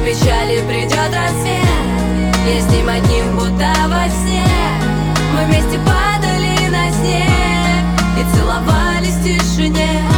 печали придет рассвет, я с ним одним будто во сне. Мы вместе падали на снег и целовались в тишине.